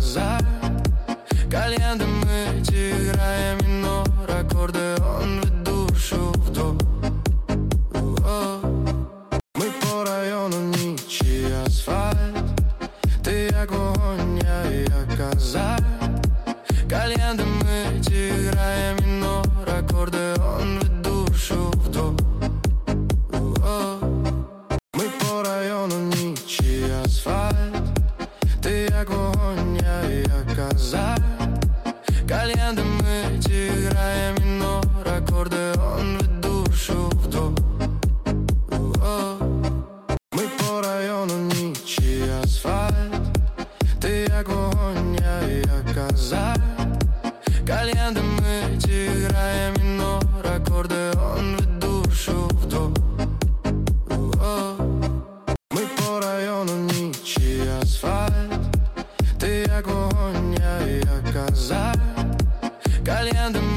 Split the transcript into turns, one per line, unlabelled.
коза. Кальянда мы играем минор, аккордеон ведь душу в до. Мы по району ничий асфальт, ты як вогонь, я коза. Кальянда мы играем минор, аккордеон ведь душу в до. Мы по району ничий асфальт, ты як вогонь, я коза. Кальянда мы играем минор, аккордеон ведь душу в до. Мы по району ничий асфальт, ты як вогонь, я коза. Кальянда мы играем минор, аккордеон ведь душу в до. Мы по району ничий асфальт, ты як вогонь, я коза. Кальянда